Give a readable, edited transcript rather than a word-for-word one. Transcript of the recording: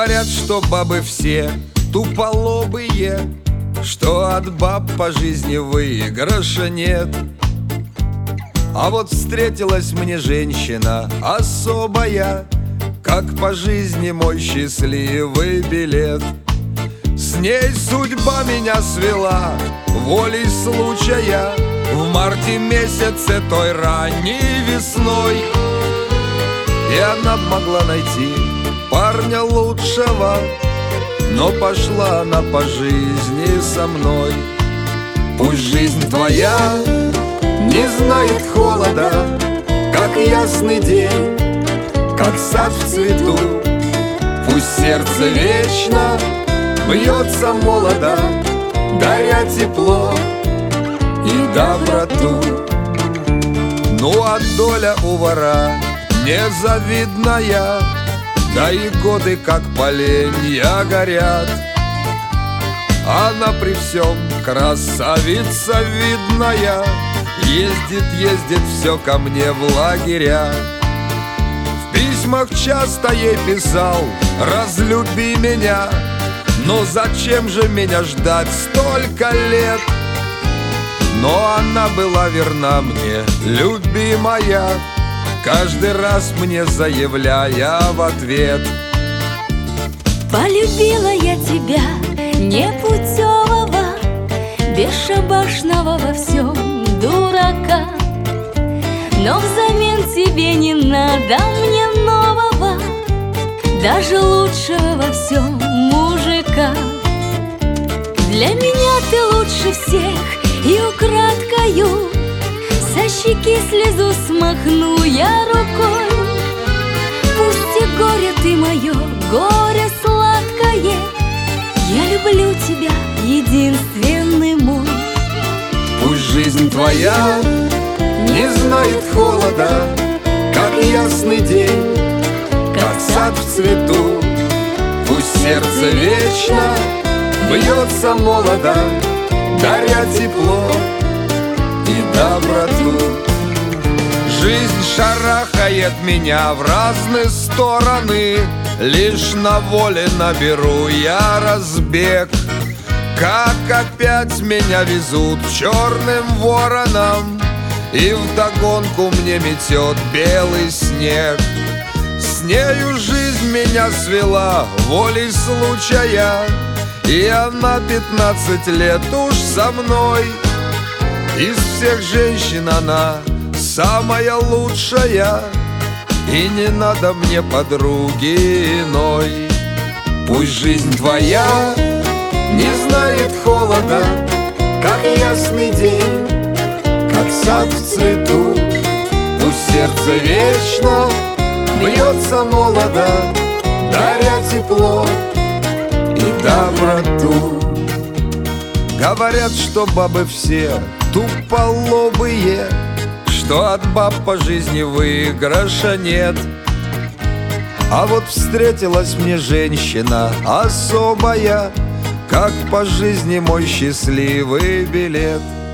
Говорят, что бабы все туполобые, что от баб по жизни выигрыша нет. А вот встретилась мне женщина особая, как по жизни мой счастливый билет. С ней судьба меня свела волей случая в марте месяце той ранней весной. И она б могла найти парня лучшего, но пошла она по жизни со мной. Пусть жизнь твоя не знает холода, как ясный день, как сад в цвету. Пусть сердце вечно бьется молодо, даря тепло и доброту. Ну а доля у вора незавидная, да и годы, как поленья, горят. Она при всем красавица видная, ездит все ко мне в лагеря. В письмах часто ей писал: разлюби меня. Но зачем же меня ждать столько лет? Но она была верна мне, любимая, каждый раз мне заявляя в ответ: полюбила я тебя, непутевого, бесшабашного во всем дурака. Но взамен тебе не надо мне нового, даже лучшего во всем мужика. Для меня ты лучше всех, и украдкою со щеки слезу смахну я рукой. Пусть и горе ты мое, горе сладкое, я люблю тебя, единственный мой. Пусть жизнь твоя не знает холода, как ясный день, как сад в цвету. Пусть сердце вечно бьется молодо, даря тепло и доброту. Жизнь шарахает меня в разные стороны, лишь на воле наберу я разбег. Как опять меня везут черным вороном, и вдогонку мне метет белый снег. С нею жизнь меня свела волей случая, и она 15 лет уж со мной. Из всех женщин она самая лучшая, и не надо мне подруги иной. Пусть жизнь твоя не знает холода, как ясный день, как сад в цвету. Пусть сердце вечно бьется молодо, даря тепло и доброту. Говорят, что бабы все туполобые, что от баб по жизни выигрыша нет. А вот встретилась мне женщина особая, как по жизни мой счастливый билет.